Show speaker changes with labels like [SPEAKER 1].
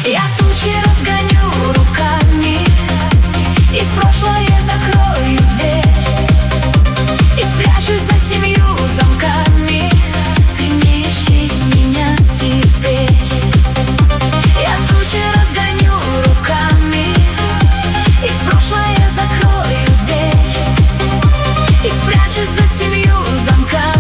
[SPEAKER 1] Я тучи разгоню руками, и в прошлое закрою дверь, и спрячусь за 7 замками. Ты не ищи меня теперь. Я тучи разгоню руками, и в прошлое закрою дверь, и спрячусь за 7 замками.